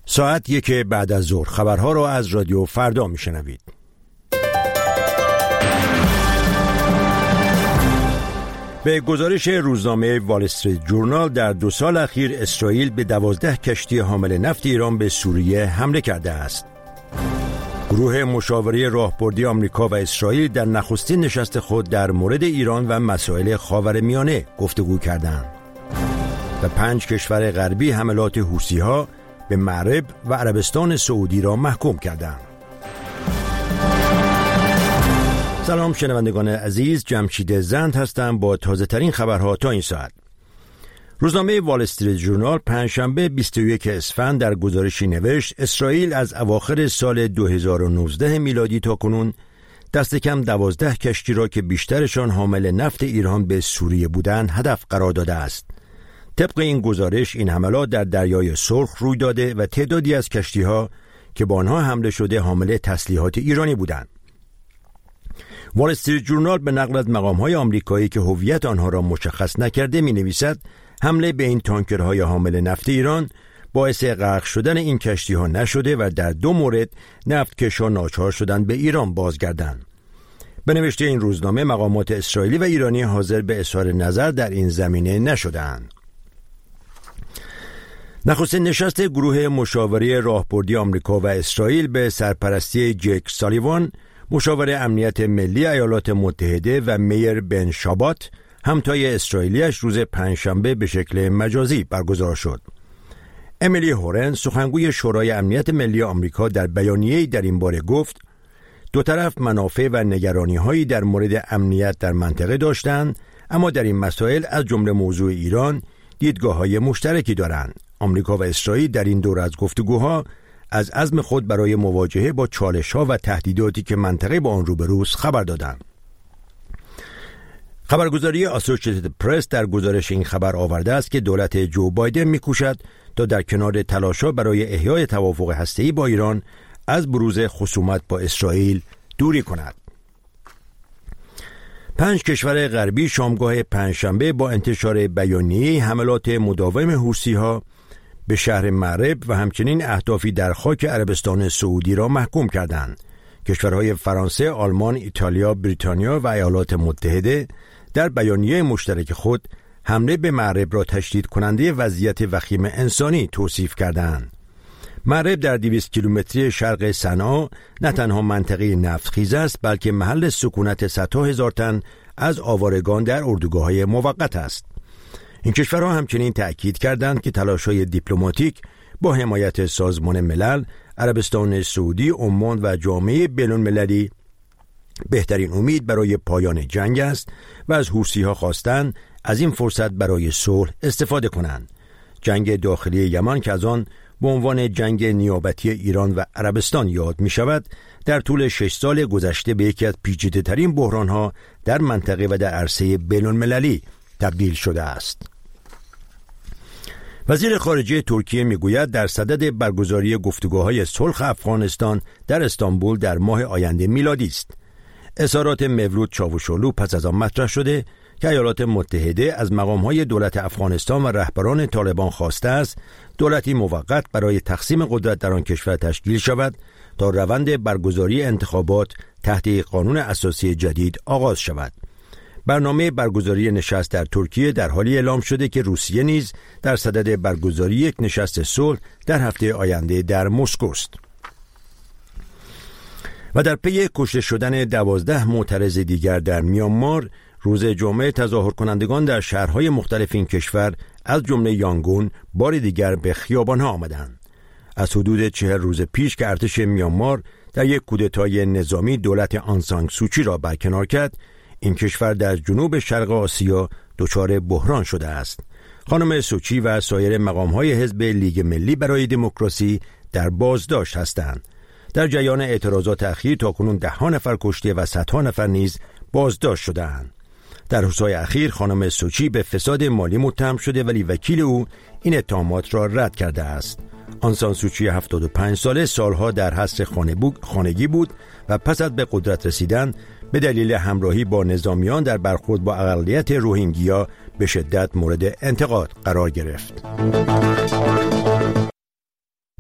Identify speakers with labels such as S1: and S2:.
S1: ساعت 1 بعد از ظهر خبرها را از رادیو فردا میشنوید. به گزارش روزنامه وال استریت جورنال در 2 سال اخیر اسرائیل به 12 کشتی حامل نفت ایران به سوریه حمله کرده است. گروه مشاوره راهبردی آمریکا و اسرائیل در نخستین نشست خود در مورد ایران و مسائل خاورمیانه گفتگو کردند. و 5 کشور غربی حملات حوثی‌ها به مغرب و عربستان سعودی را محکوم کردند. سلام شنوندگان عزیز، جمشید زند هستم با تازه ترین خبرها تا این ساعت. روزنامه وال استریت جورنال پنجشنبه 21 اسفند در گزارشی نوشت اسرائیل از اواخر سال 2019 میلادی تا کنون دست کم 12 کشتی را که بیشترشان حامل نفت ایران به سوریه بودند هدف قرار داده است. طبق این گزارش این حملات در دریای سرخ روی داده و تعدادی از کشتی‌ها که با آنها حمله شده حامل تسلیحات ایرانی بودند. وال استریت جورنال به نقل از مقام‌های آمریکایی که هویت آنها را مشخص نکرده می‌نویسد حمله به این تانکرهای حامل نفت ایران باعث غرق شدن این کشتی‌ها نشده و در 2 مورد نفتکش‌ها ناچار شدند به ایران بازگردند. به نوشته این روزنامه مقامات اسرائیلی و ایرانی حاضر به اظهار نظر در این زمینه نشدند. نخستین نشست گروه مشاوره راهبردی آمریکا و اسرائیل به سرپرستی جک سالیوان، مشاور امنیت ملی ایالات متحده و میر بن شابات، همتای اسرائیلیش روز پنجشنبه به شکل مجازی برگزار شد. امیلی هورن، سخنگوی شورای امنیت ملی آمریکا، در بیانیه‌ای در این باره گفت: دو طرف منافع و نگرانی‌هایی در مورد امنیت در منطقه داشتند، اما در این مسائل از جمله موضوع ایران دیدگاه‌های مشترکی دارند. آمریکا و اسرائیل در این دوره از گفتگوها از عزم خود برای مواجهه با چالش‌ها و تهدیداتی که منطقه با آن روبروست خبر دادند. خبرگزاری اسوسییتد پرس در گزارش این خبر آورده است که دولت جو بایدن می‌کوشد تا در کنار تلاش‌ها برای احیای توافق هسته‌ای با ایران از بروز خصومت با اسرائیل دوری کند. 5 کشور غربی شامگاه پنجشنبه با انتشار بیانیه حملات مداوم حوثی‌ها به شهر مغرب و همچنین اهدافی در خاک عربستان سعودی را محکوم کردند. کشورهای فرانسه، آلمان، ایتالیا، بریتانیا و ایالات متحده در بیانیه مشترک خود حمله به مغرب را تشدید کننده وضعیت وخیم انسانی توصیف کردند. مغرب در 200 کیلومتری شرق صنعا نه تنها منطقه نفتخیز است، بلکه محل سکونت صدها هزار تن از آوارگان در اردوگاه‌های موقت است. این کشورها همچنین تأکید کردند که تلاش‌های دیپلماتیک با حمایت سازمان ملل، عربستان سعودی، عمان و جامعه بین‌المللی بهترین امید برای پایان جنگ است و از حوثی‌ها خواستند از این فرصت برای صلح استفاده کنند. جنگ داخلی یمن که از آن به عنوان جنگ نیابتی ایران و عربستان یاد می شود، در طول 6 سال گذشته به یکی از پیچیده‌ترین بحران‌ها در منطقه و در عرصه بین‌المللی تبدیل شده است. وزیر خارجه ترکیه میگوید در صدد برگزاری گفتگوهای صلح افغانستان در استانبول در ماه آینده میلادی است. اظهارات مولود چاوشولو پس از آن مطرح شده که ایالات متحده از مقام‌های دولت افغانستان و رهبران طالبان خواسته است دولتی موقت برای تقسیم قدرت در آن کشور تشکیل شود تا روند برگزاری انتخابات تحت قانون اساسی جدید آغاز شود. برنامه برگزاری نشست در ترکیه در حالی اعلام شده که روسیه نیز در صدد برگزاری یک نشست صلح در هفته آینده در مسکو است. و در پی کشته شدن 12 معترض دیگر در میانمار، روز جمعه تظاهر کنندگان در شهرهای مختلف این کشور از جمله یانگون بار دیگر به خیابانها آمدند. از حدود 40 روز پیش که ارتش میانمار در یک کودتای نظامی دولت آن سان سوچی را برکنار کرد، این کشور در جنوب شرق آسیا دچار بحران شده است. خانم سوچی و سایر مقام‌های حزب لیگ ملی برای دموکراسی در بازداشت هستند. در جریان اعتراضات اخیر تاکنون 10 نفر کشته و صدها نفر نیز بازداشت شده‌اند. در روزهای اخیر خانم سوچی به فساد مالی متهم شده ولی وکیل او این اتهامات را رد کرده است. آن سان سوچی 75 ساله سالها در حصر خانگی بود و پس از به قدرت رسیدن به دلیل همراهی با نظامیان در برخورد با اقلیت روهینگیا به شدت مورد انتقاد قرار گرفت.